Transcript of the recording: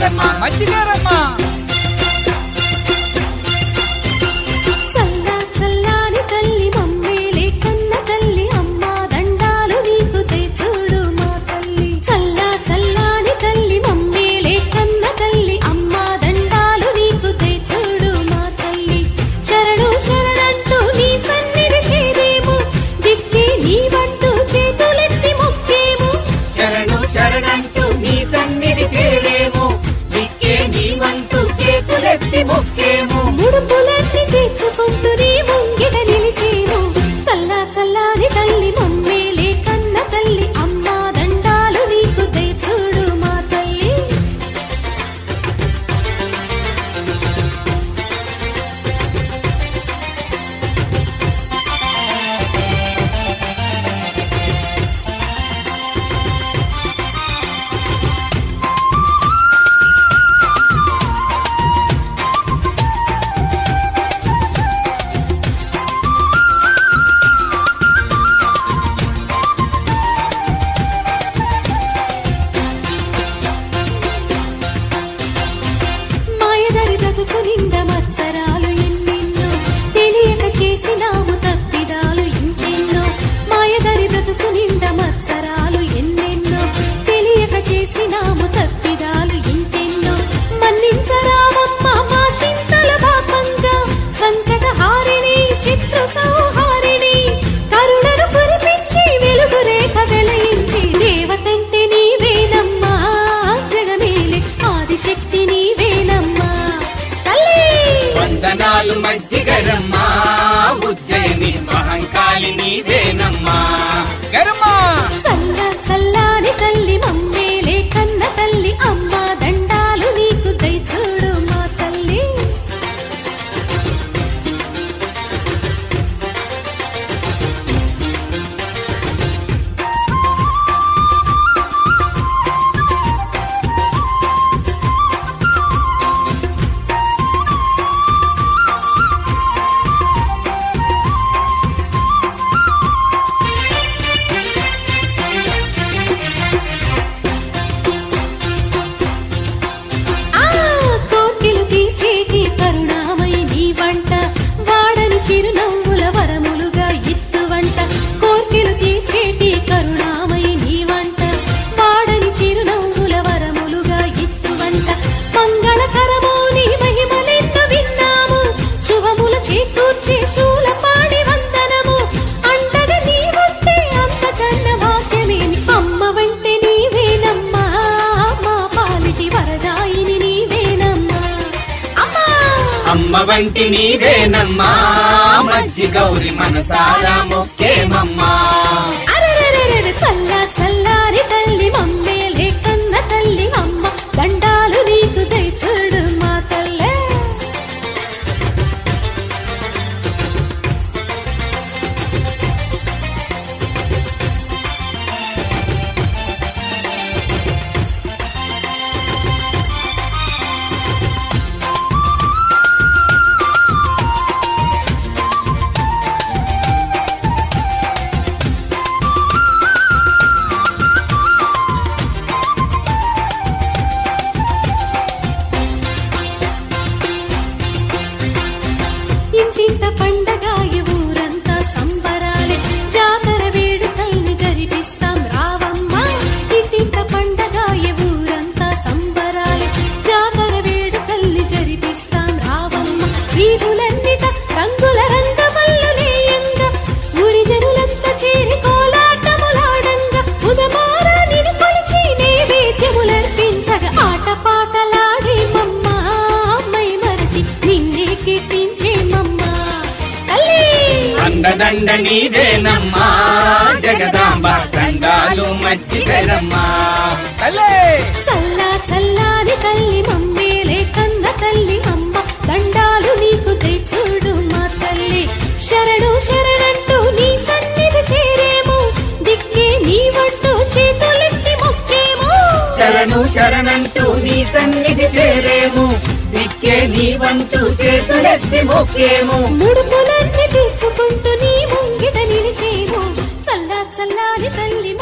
మజ్జిగరమ్మా మజ్జిగారమ్మా చల్లా చల్లాని తల్లి మమ్మేలే కన్న తల్లి అమ్మ దండాలు నీకు తెచ్చుడు మా తల్లి చల్లా చల్లాని తల్లి మమ్మేలే కన్న తల్లి అమ్మ దండాలు నీకు తెచ్చుడు మా తల్లి శరణు శరణంటూ నీ సన్నిధి చేరేము దిక్కే నీవంటూ చేతులెత్తి మొక్కేము శరణు శరణంటూ నీ సన్నిధి చేరేము దిక్కే నీవంటూ చేతులెత్తి మొక్కేము ముడుపులన్నీ తెచ్చుకుంటూ నీ ముంగిట నిలిచేము చల్లా చల్లాని తల్లి మమ్మేలే కన్న తల్లి అమ్మ దండాలు నీకు తెచ్చుడు మా తల్లి మాయదారి బ్రతుకు నిండా మత్సరాలు ఎన్నెన్నో తెలియక చేసినాము తప్పిదాలు ఇంకెన్నో మాయదారి బ్రతుకు నిండా మత్సరాలు ఎన్నెన్నో తెలియక చేసినాము తప్పిదాలు ఇంకెన్నో మన్నించరామమ్మ మా చింతల పాపంగా సంకట హారిణి శత్రు సంహారిణి కరుణను కురిపించి వెలుగు రేఖ వెలయించి దేవతంటే నీవేనమ్మా జగమేలే ఆదిశక్తి నీవేనమ్మా తల్లి వందనాలు మజ్జిగరమ్మా ఉజ్జయిని మహంకాళి నీవేనమ్మా గరమ్మా చల్లా చల్లాని తల్లి మమ్మేలే కన్న తల్లి అమ్మ దండాలు నీకు దయచూడు మా తల్లి ఆ కోర్కెలు తీర్చేటి కరుణామయి నీ వంట వాడని చిరునవ్వుల వరములుగా ఇత్తువంట కోర్కెలు తీర్చేటి కరుణామయి నీ వంట వాడని చిరునవ్వుల వరములుగా ఇత్తువంట మంగళకరమో నీ మహిమలెన్నో విన్నాము శుభముల చేకూర్చే శూలపాణి వందనము అండగా నీవుంటే అంతకన్న వాక్యమేమి అమ్మ వంటే నీవేనమ్మా మా పాలిటి వరదాయిని నీవేనమ్మా అమ్మా అమ్మ వంటి నీవేనమ్మా మజ్జి గౌరి మనసారా మొక్కేమమ్మా అరెరెరెరెరె చల్లా చల్లారి తల్లి మమ్మేలే కన్న తల్లి అమ్మ దండాలు నీకు దయచుడు మా తల్లే ఇంటింట పండగాయ ఊరంతా సంబరాలే జాతర వేడుకల్ని జరిపిస్తాం రావమ్మ ఇంటింట పండగాయ ఊరంతా సంబరాలే జాతర వేడుకల్ని జరిపిస్తాం రావమ్మ వీధులన్నిట రంగుల రంగమల్లులేయంగా ఊరి జనులంతా చేరి కోలాటములాడంగా ఉదమారా నిన్ను కొలిచి నైవేద్యములర్పించగా ఆటపాటలాడే మమ్మ మై మరచి నిన్నే కీర్తించేమమ్మా తల్లి అండదండ నీవేనమ్మా జగదాంబ దండాలు మజ్జిగరమ్మా తల్లే చల్లా చల్లాని తల్లి మమ్మేలే కన్న తల్లి అమ్మ దండాలు నీకు తెచ్చుడు మా తల్లి శరణు శరణంటూ నీ సన్నిధి చేరేము దిక్కే నీవంటూ చేతులెత్తి మొక్కేము శరణు శరణంటూ నీ సన్నిధి చేరేము దిక్కే నీవంటూ చేతులెత్తి మొక్కేము ముడుపులన్నీ తీర్చుకుంటూ నీ ముంగిట నిలిచేము చల్లా చల్లాని తల్లి